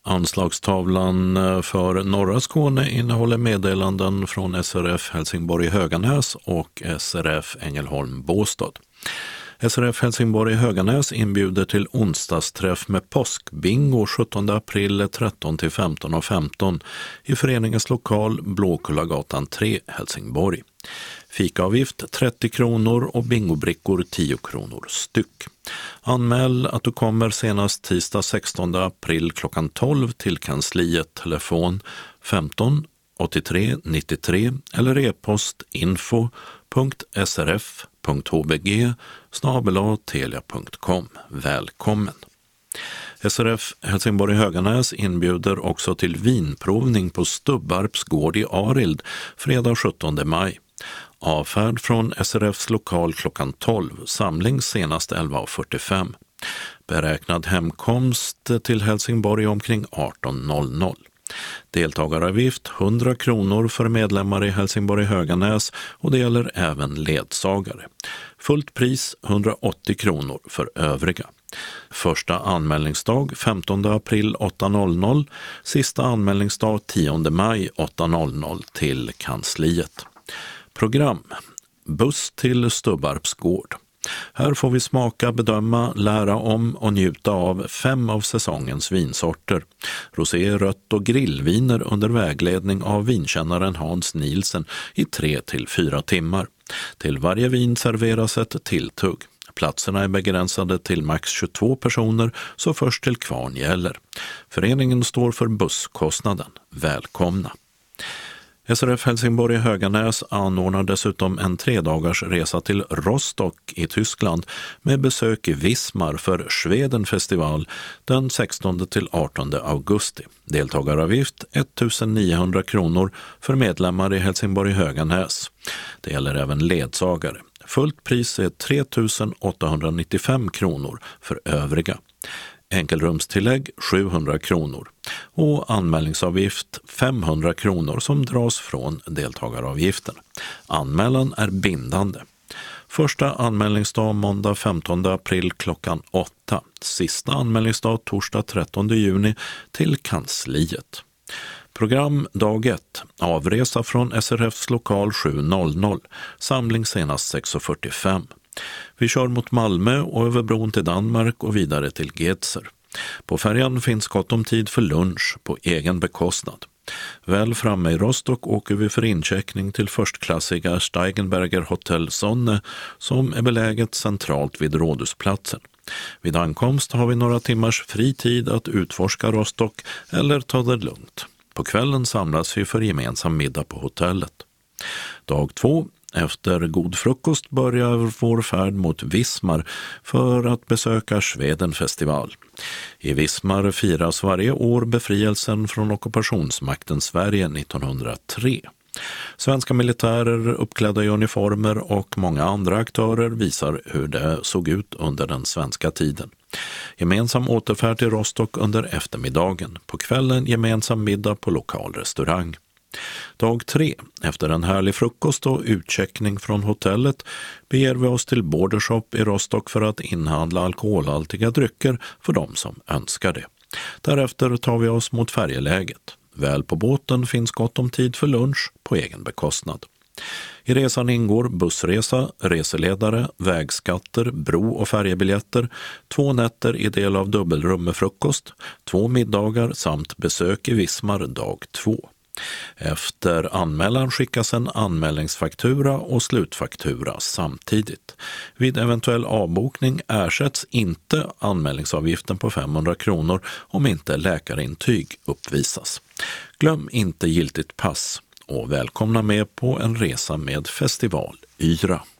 Anslagstavlan för norra Skåne innehåller meddelanden från SRF Helsingborg Höganäs och SRF Ängelholm Båstad. SRF Helsingborg Höganäs inbjuder till onsdagsträff med påskbingo 17 april 13-15:15 i föreningens lokal Blåkullagatan 3 Helsingborg. Fikaavgift 30 kronor och bingobrickor 10 kronor styck. Anmäl att du kommer senast tisdag 16 april klockan 12 till kansliet, telefon 15 83 93 eller e-post info.srf.hbg@telia.com. Välkommen! SRF Helsingborg Höganäs inbjuder också till vinprovning på Stubbarps gård i Arild fredag 17 maj. Avfärd från SRFs lokal klockan 12, samling senast 11:45. Beräknad hemkomst till Helsingborg omkring 18:00. Deltagaravgift 100 kronor för medlemmar i Helsingborg Höganäs och det gäller även ledsagare. Fullt pris 180 kronor för övriga. Första anmälningsdag 15 april 8:00, sista anmälningsdag 10 maj 8:00 till kansliet. Program: buss till Stubbarps gård. Här får vi smaka, bedöma, lära om och njuta av 5 av säsongens vinsorter. Rosé, rött och grillviner under vägledning av vinkännaren Hans Nielsen i 3-4 timmar. Till varje vin serveras ett tilltugg. Platserna är begränsade till max 22 personer, så först till kvarn gäller. Föreningen står för busskostnaden. Välkomna! SRF Helsingborg Höganäs anordnar dessutom en 3-dagars resa till Rostock i Tyskland med besök i Wismar för Schwedenfestival den 16-18 augusti. Deltagaravgift 1900 kronor för medlemmar i Helsingborg Höganäs. Det gäller även ledsagare. Fullt pris är 3895 kronor för övriga. Enkelrumstillägg 700 kronor och anmälningsavgift 500 kronor som dras från deltagaravgiften. Anmälan är bindande. Första anmälningsdag måndag 15 april klockan 8. Sista anmälningsdag torsdag 13 juni till kansliet. Program dag 1. Avresa från SRFs lokal 7:00. Samling senast 6:45. Vi kör mot Malmö och över bron till Danmark och vidare till Gedser. På färjan finns gott om tid för lunch på egen bekostnad. Väl framme i Rostock åker vi för incheckning till förstklassiga Steigenberger Hotel Sonne som är beläget centralt vid Rådhusplatsen. Vid ankomst har vi några timmars fri tid att utforska Rostock eller ta det lugnt. På kvällen samlas vi för gemensam middag på hotellet. Dag 2. Efter god frukost börjar vår färd mot Wismar för att besöka Schwedenfestival. I Wismar firas varje år befrielsen från ockupationsmakten Sverige 1903. Svenska militärer uppklädda i uniformer och många andra aktörer visar hur det såg ut under den svenska tiden. Gemensam återfärd till Rostock under eftermiddagen. På kvällen gemensam middag på lokal restaurang. Dag 3. Efter en härlig frukost och utcheckning från hotellet beger vi oss till Bordershop i Rostock för att inhandla alkoholhaltiga drycker för de som önskar det. Därefter tar vi oss mot färjeläget. Väl på båten finns gott om tid för lunch på egen bekostnad. I resan ingår bussresa, reseledare, vägskatter, bro- och färjebiljetter, 2 nätter i del av dubbelrum med frukost, 2 middagar samt besök i Wismar dag 2. Efter anmälan skickas en anmälningsfaktura och slutfaktura samtidigt. Vid eventuell avbokning ersätts inte anmälningsavgiften på 500 kronor om inte läkarintyg uppvisas. Glöm inte giltigt pass och välkomna med på en resa med Festival Yra.